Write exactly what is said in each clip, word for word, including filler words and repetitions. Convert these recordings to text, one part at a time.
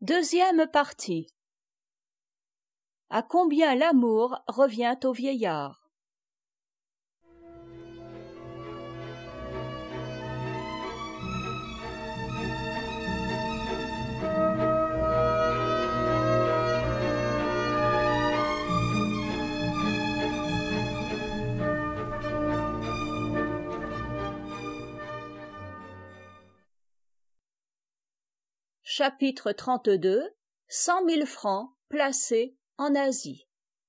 Deuxième partie. À combien l'amour revient au vieillard. Chapitre trente-deux. Cent mille francs placés en Asie.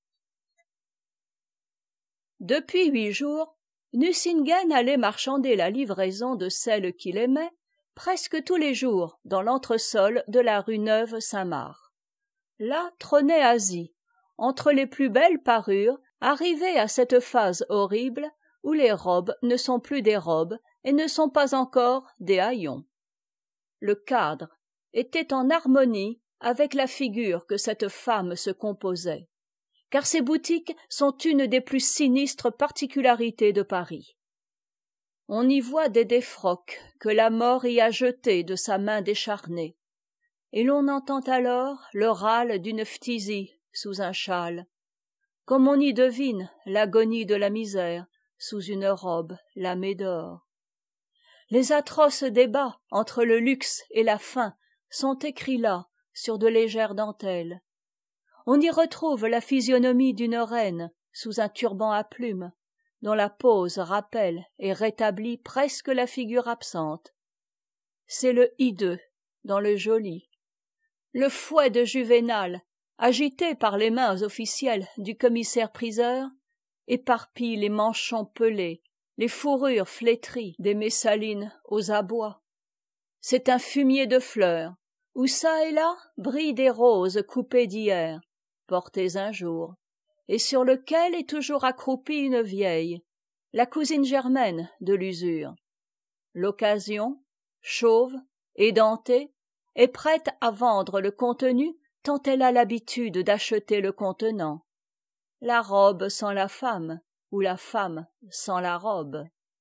Depuis huit jours, Nucingen allait marchander la livraison de celle qu'il aimait presque tous les jours dans l'entresol de la rue Neuve-Saint-Marc. Là trônait Asie, entre les plus belles parures, arrivée à cette phase horrible où les robes ne sont plus des robes et ne sont pas encore des haillons. Le cadre était en harmonie avec la figure que cette femme se composait, car ces boutiques sont une des plus sinistres particularités de Paris. On y voit des défroques que la mort y a jetés de sa main décharnée, et l'on entend alors le râle d'une phtisie sous un châle, comme on y devine l'agonie de la misère sous une robe lamée d'or. Les atroces débats entre le luxe et la faim sont écrits là sur de légères dentelles. On y retrouve la physionomie d'une reine sous un turban à plumes, dont la pose rappelle et rétablit presque la figure absente. C'est le hideux dans le joli. Le fouet de Juvénal, agité par les mains officielles du commissaire-priseur, éparpille les manchons pelés, les fourrures flétries des Messalines aux abois. C'est un fumier de fleurs, où çà et là brillent des roses coupées d'hier, portées un jour, et sur lequel est toujours accroupie une vieille, la cousine germaine de l'usure. L'occasion, chauve, édentée, est prête à vendre le contenu tant elle a l'habitude d'acheter le contenant. La robe sans la femme, ou la femme sans la robe.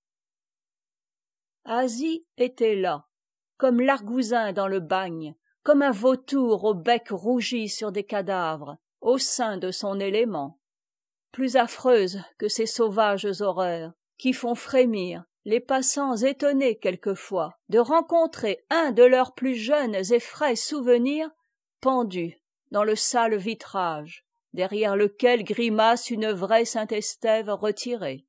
Asie était là, comme l'argousin dans le bagne, comme un vautour au bec rougi sur des cadavres, au sein de son élément, plus affreuse que ces sauvages horreurs qui font frémir les passants étonnés quelquefois de rencontrer un de leurs plus jeunes et frais souvenirs pendu dans le sale vitrage, derrière lequel grimace une vraie Saint-Estève retirée.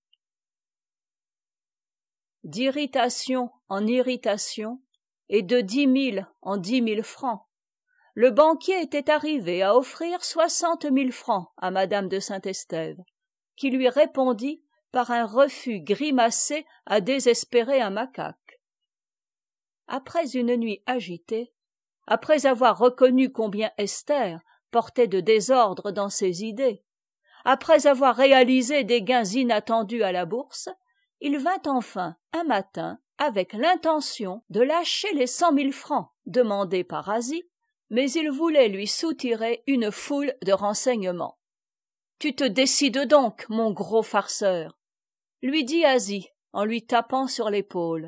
D'irritation en irritation, et de dix mille en dix mille francs, le banquier était arrivé à offrir soixante mille francs à madame de Saint-Estève, qui lui répondit par un refus grimacé à désespérer un macaque. Après une nuit agitée, après avoir reconnu combien Esther portait de désordre dans ses idées, après avoir réalisé des gains inattendus à la bourse, il vint enfin un matin avec l'intention de lâcher les cent mille francs demandés par Asie, mais il voulait lui soutirer une foule de renseignements. « Tu te décides donc, mon gros farceur !» lui dit Asie en lui tapant sur l'épaule.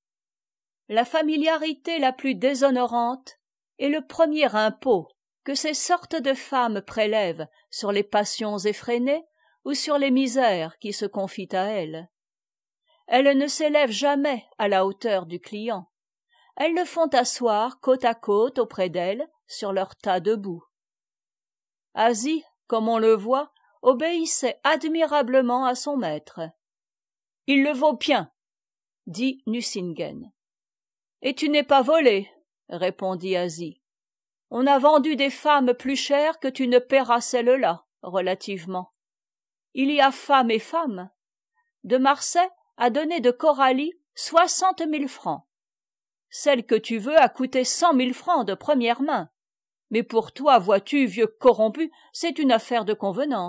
La familiarité la plus déshonorante est le premier impôt que ces sortes de femmes prélèvent sur les passions effrénées ou sur les misères qui se confient à elles. Elles ne s'élèvent jamais à la hauteur du client. Elles le font asseoir côte à côte auprès d'elles sur leur tas de boue. Asie, comme on le voit, obéissait admirablement à son maître. « Il le vaut bien, » dit Nucingen. « Et tu n'es pas volé, » répondit Asie. « On a vendu des femmes plus chères que tu ne paieras celle-là, relativement. Il y a femme et femme. De Marsay a donné de Coralie soixante mille francs. Celle que tu veux a coûté cent mille francs de première main. Mais pour toi, vois-tu, vieux corrompu, c'est une affaire de convenance. »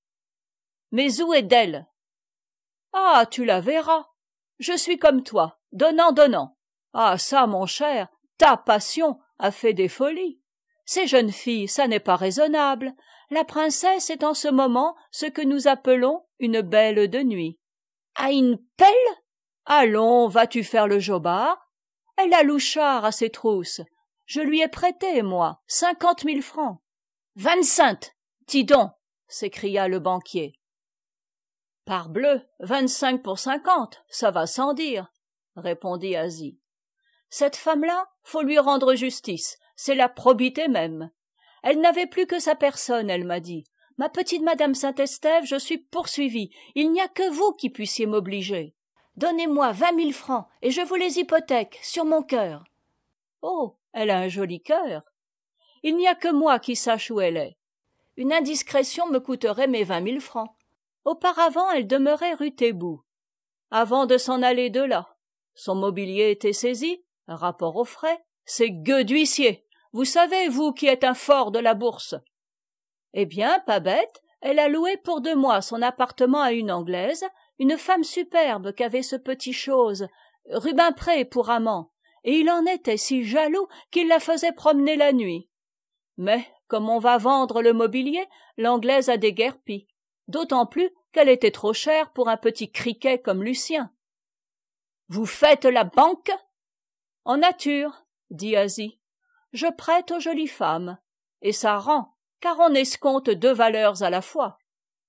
« Mais où est d'elle ? » ?»« Ah, tu la verras. Je suis comme toi, donnant-donnant. Ah ça, mon cher, ta passion a fait des folies. Ces jeunes filles, ça n'est pas raisonnable. La princesse est en ce moment ce que nous appelons une belle de nuit. »« À une pelle ? Allons, vas-tu faire le jobard ? Elle a louchard à ses trousses. Je lui ai prêté, moi, cinquante mille francs. Vingt-cinq, tidon, s'écria le banquier. Parbleu, vingt-cinq pour cinquante, ça va sans dire, répondit Asie. Cette femme-là, faut lui rendre justice, c'est la probité même. Elle n'avait plus que sa personne, elle m'a dit. Ma petite madame Saint-Estève, je suis poursuivie, il n'y a que vous qui puissiez m'obliger. Donnez-moi vingt mille francs, et je vous les hypothèque, sur mon cœur. Oh, elle a un joli cœur. Il n'y a que moi qui sache où elle est. Une indiscrétion me coûterait mes vingt mille francs. Auparavant, elle demeurait rue Taitbout. Avant de s'en aller de là, son mobilier était saisi, rapport aux frais, c'est gueux d'huissier. Vous savez, vous qui êtes un fort de la bourse. Eh bien, pas bête, elle a loué pour deux mois son appartement à une Anglaise, une femme superbe qu'avait ce petit chose, Rubempré pour amant, et il en était si jaloux qu'il la faisait promener la nuit. Mais, comme on va vendre le mobilier, l'Anglaise a déguerpi, d'autant plus qu'elle était trop chère pour un petit criquet comme Lucien. « Vous faites la banque ?»« En nature, » dit Asie. « Je prête aux jolies femmes, et ça rend, car on escompte deux valeurs à la fois. »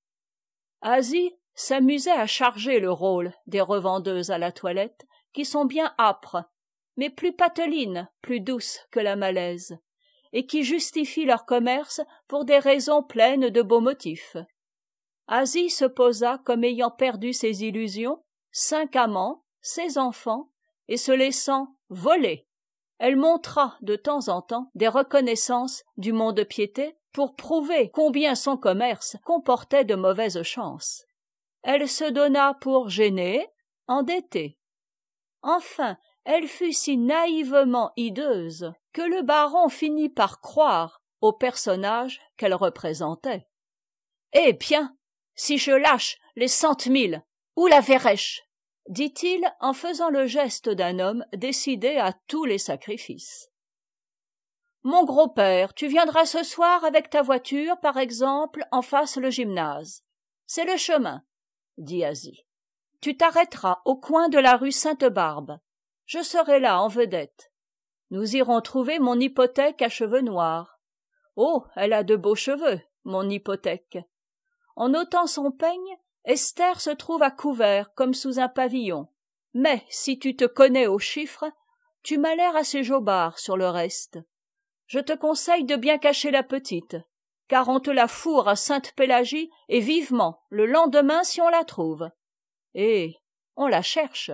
Asie s'amusait à charger le rôle des revendeuses à la toilette, qui sont bien âpres, mais plus patelines, plus douces que la malaise, et qui justifient leur commerce pour des raisons pleines de beaux motifs. Asie se posa comme ayant perdu ses illusions, cinq amants, ses enfants, et se laissant voler. Elle montra de temps en temps des reconnaissances du mont-de-piété pour prouver combien son commerce comportait de mauvaises chances. Elle se donna pour gênée, endettée. Enfin, elle fut si naïvement hideuse que le baron finit par croire au personnage qu'elle représentait. « Eh bien, si je lâche les cent mille, où la verrai-je » dit-il en faisant le geste d'un homme décidé à tous les sacrifices. « Mon gros père, tu viendras ce soir avec ta voiture, par exemple, en face le gymnase. C'est le chemin, » dit Asie. « Tu t'arrêteras au coin de la rue Sainte-Barbe. Je serai là en vedette. Nous irons trouver mon hypothèque à cheveux noirs. Oh, elle a de beaux cheveux, mon hypothèque. » En ôtant son peigne, Esther se trouve à couvert comme sous un pavillon. Mais si tu te connais aux chiffres, tu m'as l'air assez jobard sur le reste. Je te conseille de bien cacher la petite, car on te la fourre à Sainte-Pélagie et vivement le lendemain si on la trouve. Et on la cherche.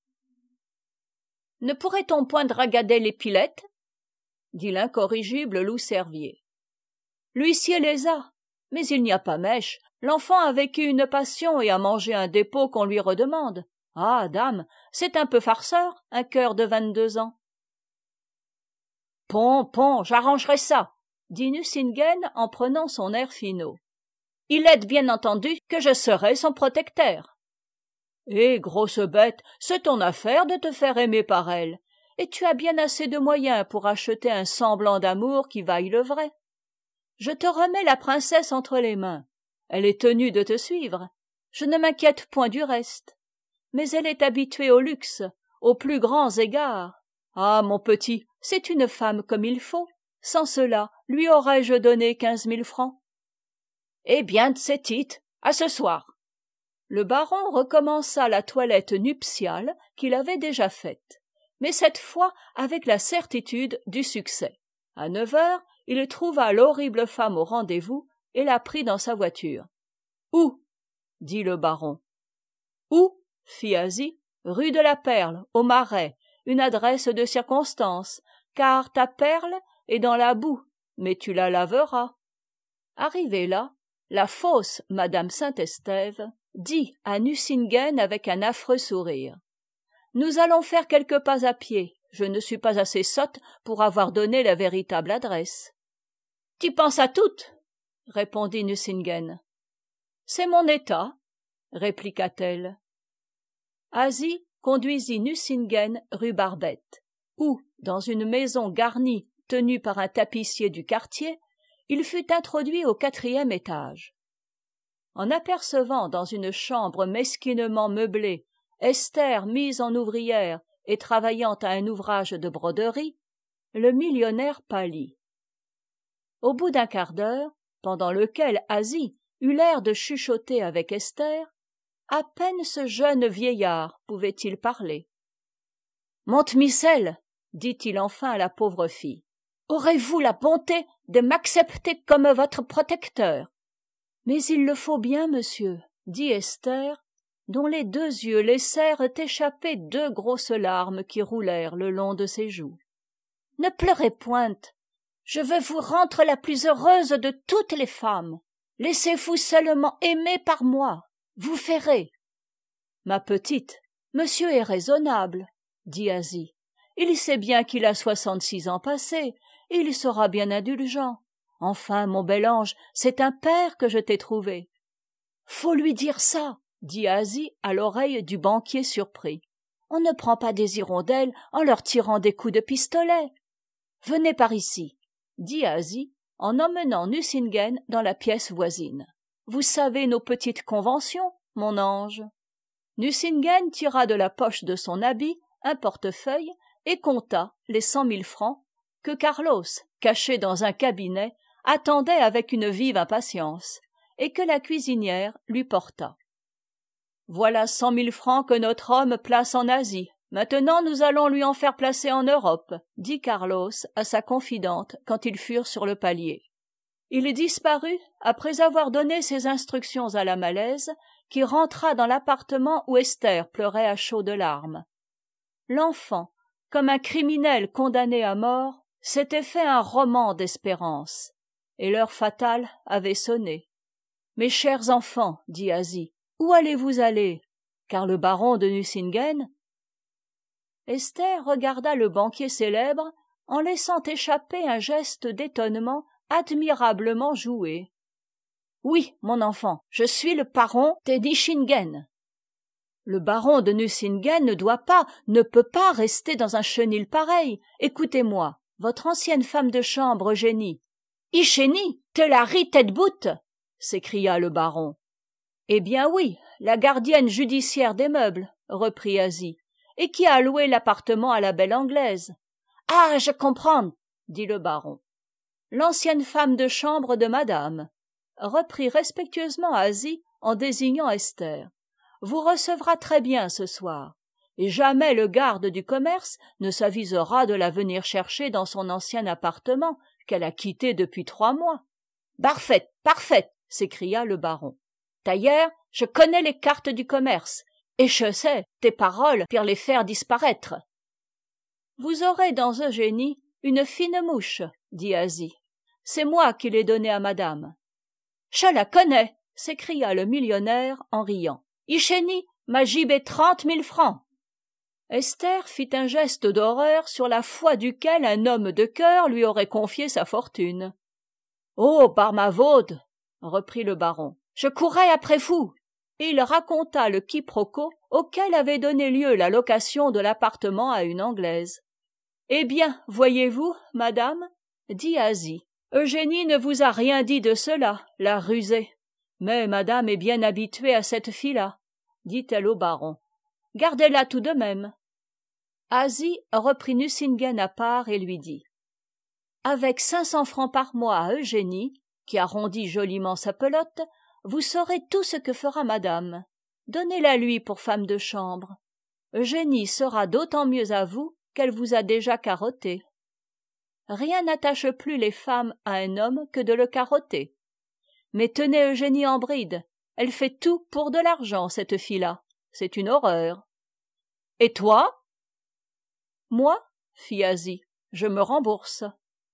« Ne pourrait-on point dragader les pilettes ?» dit l'incorrigible Loup-Cervier. « L'huissier les a, mais il n'y a pas mèche. L'enfant a vécu une passion et a mangé un dépôt qu'on lui redemande. Ah, dame, c'est un peu farceur, un cœur de vingt-deux ans. »« Pon, pon, j'arrangerai ça, » dit Nucingen en prenant son air finaud. « Il est bien entendu que je serai son protecteur. »« Eh, grosse bête, c'est ton affaire de te faire aimer par elle, et tu as bien assez de moyens pour acheter un semblant d'amour qui vaille le vrai. Je te remets la princesse entre les mains. Elle est tenue de te suivre. Je ne m'inquiète point du reste. Mais elle est habituée au luxe, aux plus grands égards. Ah, mon petit, c'est une femme comme il faut. Sans cela, lui aurais-je donné quinze mille francs. Eh bien, c'est titre, à ce soir. » Le baron recommença la toilette nuptiale qu'il avait déjà faite, mais cette fois avec la certitude du succès. À neuf heures, il trouva l'horrible femme au rendez-vous et la prit dans sa voiture. « Où ?» dit le baron. « Où ?» fit Asie. « Rue de la Perle, au Marais, une adresse de circonstance, car ta perle est dans la boue, mais tu la laveras. » Arrivée là, la fausse madame Saint-Estève dit à Nucingen avec un affreux sourire. « Nous allons faire quelques pas à pied. Je ne suis pas assez sotte pour avoir donné la véritable adresse. »« Tu penses à toutes ?» répondit Nucingen. « C'est mon état, » répliqua-t-elle. Asie conduisit Nucingen rue Barbette, où, dans une maison garnie tenue par un tapissier du quartier, il fut introduit au quatrième étage. En apercevant dans une chambre mesquinement meublée Esther mise en ouvrière et travaillant à un ouvrage de broderie, Le millionnaire pâlit. Au bout d'un quart d'heure, pendant lequel Asie eut l'air de chuchoter avec Esther, à peine ce jeune vieillard pouvait-il parler. « Montmisel, dit-il enfin à la pauvre fille, aurez-vous la bonté de m'accepter comme votre protecteur? Mais il le faut bien, monsieur, dit Esther, dont les deux yeux laissèrent échapper deux grosses larmes qui roulèrent le long de ses joues. Ne pleurez point, je veux vous rendre la plus heureuse de toutes les femmes. Laissez-vous seulement aimer par moi, vous ferrez. Ma petite, monsieur est raisonnable, dit Asie. Il sait bien qu'il a soixante-six ans passés, et il sera bien indulgent. Enfin, mon bel ange, c'est un père que je t'ai trouvé. Faut lui dire ça, dit Asie à l'oreille du banquier surpris. On ne prend pas des hirondelles en leur tirant des coups de pistolet. Venez par ici, dit Asie en emmenant Nucingen dans la pièce voisine. Vous savez nos petites conventions, mon ange. Nucingen tira de la poche de son habit un portefeuille et compta les cent mille francs que Carlos, caché dans un cabinet, attendait avec une vive impatience, et que la cuisinière lui porta. « Voilà cent mille francs que notre homme place en Asie. Maintenant nous allons lui en faire placer en Europe, dit Carlos à sa confidente quand ils furent sur le palier. Il disparut après avoir donné ses instructions à la Malaise, qui rentra dans l'appartement où Esther pleurait à chaudes larmes. L'enfant, comme un criminel condamné à mort, s'était fait un roman d'espérance, et l'heure fatale avait sonné. « Mes chers enfants, dit Asie, où allez-vous aller? Car le baron de Nucingen... » Esther regarda le banquier célèbre en laissant échapper un geste d'étonnement admirablement joué. « Oui, mon enfant, je suis le baron de Nucingen. »« Le baron de Nucingen ne doit pas, ne peut pas rester dans un chenil pareil. Écoutez-moi, votre ancienne femme de chambre, Eugénie. »« Ichénie, te la rit tête boute !» s'écria le baron. « Eh bien oui, la gardienne judiciaire des meubles, » reprit Asie, « et qui a loué l'appartement à la belle Anglaise. »« Ah, je comprends, » dit le baron. « L'ancienne femme de chambre de madame, » reprit respectueusement Asie en désignant Esther, « vous recevra très bien ce soir, et jamais le garde du commerce ne s'avisera de la venir chercher dans son ancien appartement qu'elle a quitté depuis trois mois. »« Parfait, parfait !» s'écria le baron. « D'ailleurs, je connais les cartes du commerce, et je sais tes paroles pour les faire disparaître. »« Vous aurez dans Eugénie une fine mouche, » dit Asie. « C'est moi qui l'ai donnée à madame. »« Je la connais !» s'écria le millionnaire en riant. « Ichénie m'a gibé trente mille francs. » Esther fit un geste d'horreur sur la foi duquel un homme de cœur lui aurait confié sa fortune. « Oh, par ma vaude !» reprit le baron, « je courrais après vous. » Et il raconta le quiproquo auquel avait donné lieu la location de l'appartement à une Anglaise. « Eh bien, voyez-vous, madame, dit Asie, Eugénie ne vous a rien dit de cela, la rusée. Mais madame est bien habituée à cette fille-là, dit-elle au baron. Gardez-la tout de même. » Asie reprit Nucingen à part et lui dit: « Avec cinq cents francs par mois à Eugénie, qui arrondit joliment sa pelote, vous saurez tout ce que fera madame. Donnez-la lui pour femme de chambre. Eugénie sera d'autant mieux à vous qu'elle vous a déjà carotté. Rien n'attache plus les femmes à un homme que de le carotter. Mais tenez Eugénie en bride, elle fait tout pour de l'argent, cette fille-là. C'est une horreur. »« Et toi ?»« Moi, fit Asie, je me rembourse. »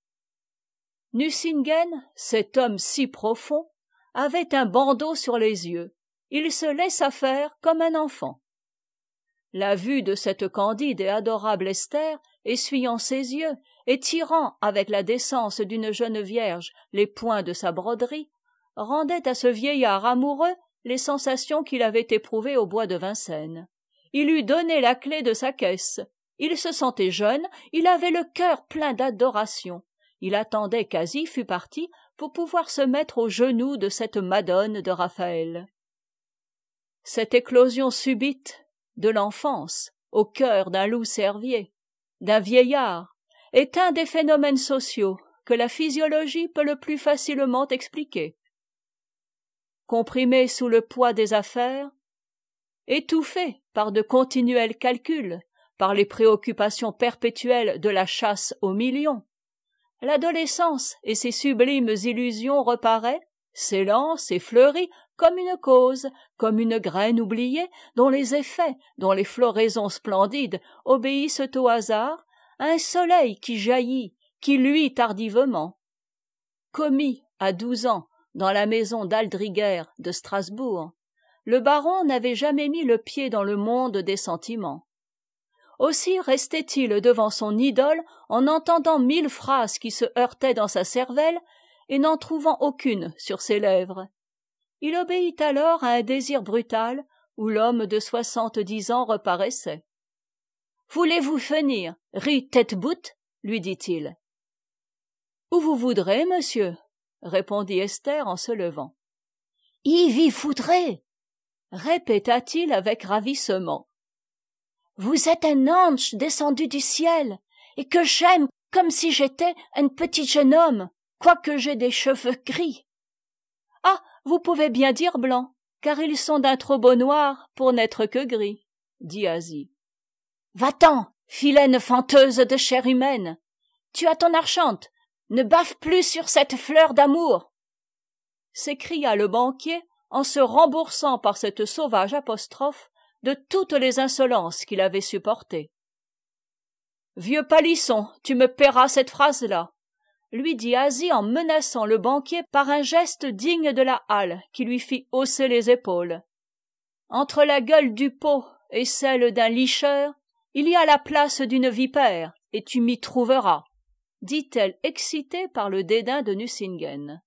Nucingen, cet homme si profond, avait un bandeau sur les yeux. Il se laissa faire comme un enfant. La vue de cette candide et adorable Esther, essuyant ses yeux et tirant avec la décence d'une jeune vierge les points de sa broderie, rendait à ce vieillard amoureux les sensations qu'il avait éprouvées au bois de Vincennes. Il eût donné la clé de sa caisse. Il se sentait jeune, il avait le cœur plein d'adoration. Il attendait qu'Asie fût partie pour pouvoir se mettre aux genoux de cette Madone de Raphaël. Cette éclosion subite de l'enfance au cœur d'un loup-cervier, d'un vieillard, est un des phénomènes sociaux que la physiologie peut le plus facilement expliquer. Comprimé sous le poids des affaires, étouffé par de continuels calculs, par les préoccupations perpétuelles de la chasse aux millions, l'adolescence et ses sublimes illusions reparaît, s'élance et fleurit comme une cause, comme une graine oubliée, dont les effets, dont les floraisons splendides obéissent au hasard, à un soleil qui jaillit, qui luit tardivement. Commis à douze ans dans la maison d'Aldriguer de Strasbourg, le baron n'avait jamais mis le pied dans le monde des sentiments. Aussi restait-il devant son idole en entendant mille phrases qui se heurtaient dans sa cervelle et n'en trouvant aucune sur ses lèvres. Il obéit alors à un désir brutal où l'homme de soixante-dix ans reparaissait. « Voulez-vous venir, rue Tête-Boute ?» lui dit-il. « Où vous voudrez, monsieur, » répondit Esther en se levant. « Y vy voudrez » répéta-t-il avec ravissement. « Vous êtes un ange descendu du ciel, et que j'aime comme si j'étais un petit jeune homme, quoique j'aie des cheveux gris. »« Ah, vous pouvez bien dire blanc, car ils sont d'un trop beau noir pour n'être que gris, » dit Asie. « Va-t'en, filaine fanteuse de chair humaine, tu as ton archante, ne baffe plus sur cette fleur d'amour » s'écria le banquier en se remboursant par cette sauvage apostrophe de toutes les insolences qu'il avait supportées. « Vieux palisson, tu me paieras cette phrase-là » lui dit Asie en menaçant le banquier par un geste digne de la halle qui lui fit hausser les épaules. « Entre la gueule du pot et celle d'un licheur, il y a la place d'une vipère, et tu m'y trouveras, » dit-elle excitée par le dédain de Nucingen.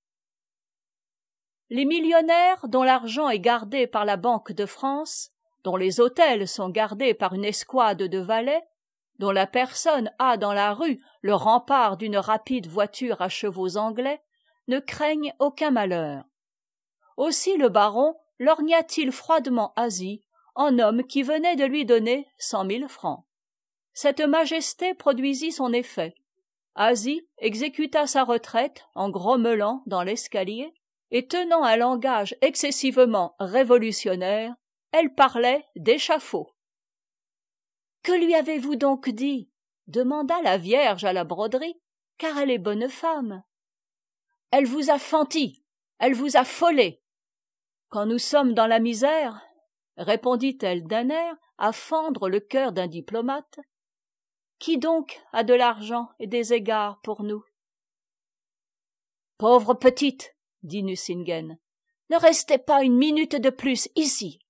Les millionnaires dont l'argent est gardé par la Banque de France, dont les hôtels sont gardés par une escouade de valets, dont la personne a dans la rue le rempart d'une rapide voiture à chevaux anglais, ne craignent aucun malheur. Aussi le baron lorgna-t-il froidement Asie en homme qui venait de lui donner cent mille francs. Cette majesté produisit son effet. Asie exécuta sa retraite en grommelant dans l'escalier, et tenant un langage excessivement révolutionnaire, elle parlait d'échafaud. « Que lui avez-vous donc dit ?» demanda la Vierge à la broderie, car elle est bonne femme. « Elle vous a fenti, elle vous a folé. »« Quand nous sommes dans la misère, » répondit-elle d'un air à fendre le cœur d'un diplomate, « qui donc a de l'argent et des égards pour nous ?»« Pauvre petite, » dit Nucingen, « ne restez pas une minute de plus ici.